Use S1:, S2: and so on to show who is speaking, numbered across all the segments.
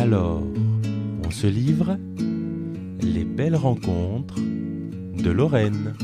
S1: Alors, on se livre les belles rencontres de Lorraine.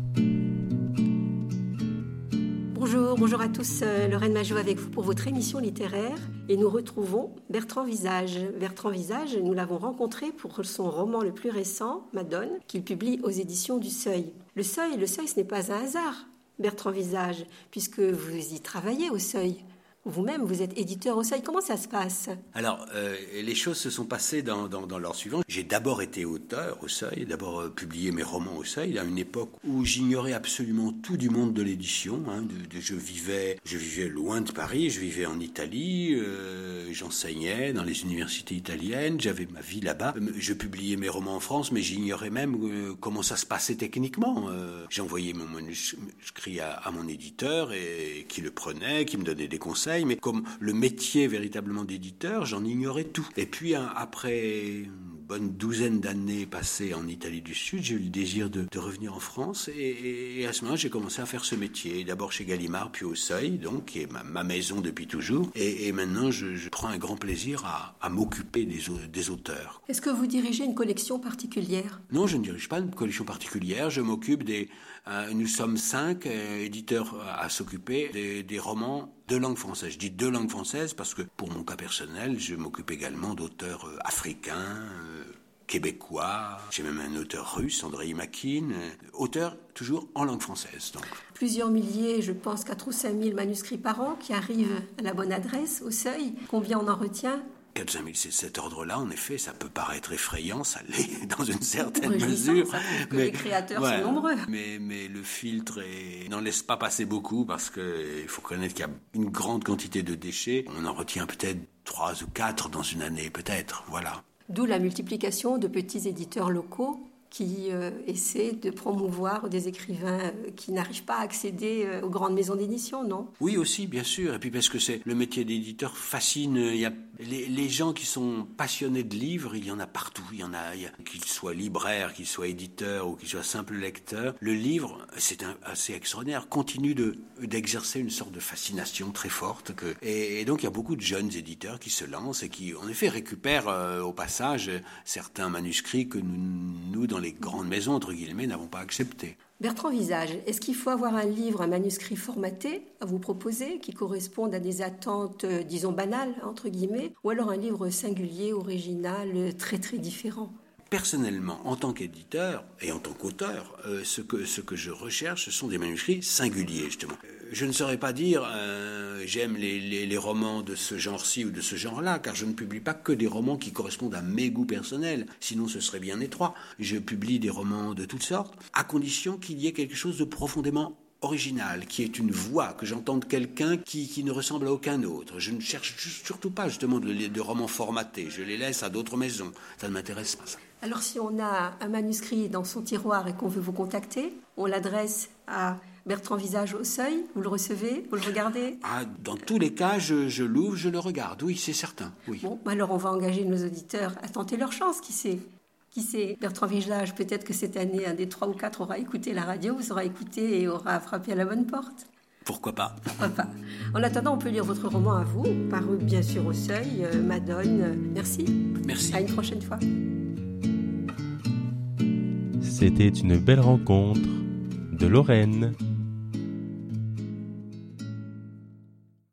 S2: Bonjour à tous, Lorraine Majot avec vous pour votre émission littéraire et nous retrouvons Bertrand Visage. Bertrand Visage, nous l'avons rencontré pour son roman le plus récent, Madone, qu'il publie aux éditions du Seuil. Le Seuil, ce n'est pas un hasard, Bertrand Visage, puisque vous y travaillez au Seuil. Vous-même, vous êtes éditeur au Seuil. Comment ça se passe ?
S3: Alors, les choses se sont passées dans l'ordre suivant. J'ai d'abord été auteur au Seuil, d'abord publié mes romans au Seuil, à une époque où j'ignorais absolument tout du monde de l'édition. Je vivais loin de Paris, je vivais en Italie, j'enseignais dans les universités italiennes, j'avais ma vie là-bas. Je publiais mes romans en France, mais j'ignorais même comment ça se passait techniquement. J'ai envoyé mon manuscrit à mon éditeur et qui le prenait, qui me donnait des conseils. Mais comme le métier véritablement d'éditeur, j'en ignorais tout. Et puis après une bonne douzaine d'années passées en Italie du Sud, j'ai eu le désir de revenir en France et à ce moment-là, j'ai commencé à faire ce métier. D'abord chez Gallimard, puis au Seuil, donc, qui est ma maison depuis toujours. Et maintenant, je prends un grand plaisir à m'occuper des auteurs.
S2: Est-ce que vous dirigez une collection particulière ?
S3: Non, je ne dirige pas une collection particulière. Je m'occupe nous sommes 5 éditeurs à s'occuper des romans de langue française. Je dis de langue française parce que pour mon cas personnel, je m'occupe également d'auteurs africains, québécois. J'ai même un auteur russe, Andrei Makin, auteur toujours en langue française. Donc.
S2: Plusieurs milliers, je pense 4 ou 5 000 manuscrits par an qui arrivent à la bonne adresse, au Seuil. Combien on en retient ?
S3: 4 000, c'est cet ordre-là, en effet, ça peut paraître effrayant, ça l'est dans une certaine mesure.
S2: Mais les créateurs sont nombreux.
S3: Mais le filtre n'en laisse pas passer beaucoup parce qu'il faut reconnaître qu'il y a une grande quantité de déchets. On en retient peut-être 3 ou 4 dans une année, peut-être, voilà.
S2: D'où la multiplication de petits éditeurs locaux qui essaient de promouvoir des écrivains qui n'arrivent pas à accéder aux grandes maisons d'édition, non ?
S3: Oui, aussi, bien sûr. Et puis parce que le métier d'éditeur fascine. Il y a les gens qui sont passionnés de livres, il y en a partout. Il y en a qu'ils soient libraires, qu'ils soient éditeurs ou qu'ils soient simples lecteurs. Le livre, c'est assez extraordinaire, continue d'exercer une sorte de fascination très forte. Et donc, il y a beaucoup de jeunes éditeurs qui se lancent et qui, en effet, récupèrent au passage certains manuscrits que nous dans les grandes maisons, entre guillemets, n'avons pas acceptés.
S2: Bertrand Visage, est-ce qu'il faut avoir un manuscrit formaté à vous proposer, qui corresponde à des attentes, disons, banales, entre guillemets, ou alors un livre singulier, original, très très différent ?
S3: Personnellement, en tant qu'éditeur et en tant qu'auteur, ce que je recherche, ce sont des manuscrits singuliers, justement. Je ne saurais pas dire j'aime les romans de ce genre-ci ou de ce genre-là, car je ne publie pas que des romans qui correspondent à mes goûts personnels, sinon ce serait bien étroit. Je publie des romans de toutes sortes, à condition qu'il y ait quelque chose de profondément original, qui est une voix, que j'entende quelqu'un qui ne ressemble à aucun autre. Je ne cherche surtout pas justement de romans formatés, je les laisse à d'autres maisons, ça ne m'intéresse pas ça.
S2: Alors si on a un manuscrit dans son tiroir et qu'on veut vous contacter, on l'adresse à Bertrand Visage au Seuil, vous le recevez, vous le regardez ?
S3: Dans tous les cas, je l'ouvre, je le regarde, oui, c'est certain. Oui.
S2: Bon, alors on va engager nos auditeurs à tenter leur chance, qui sait ? Bertrand Visage, peut-être que cette année, un des 3 ou 4 aura écouté la radio, vous aura écouté et aura frappé à la bonne porte.
S3: Pourquoi pas ?
S2: En attendant, on peut lire votre roman à vous, paru bien sûr au Seuil, Madone. Merci.
S3: Merci.
S2: À une prochaine fois.
S1: C'était une belle rencontre de Lorraine.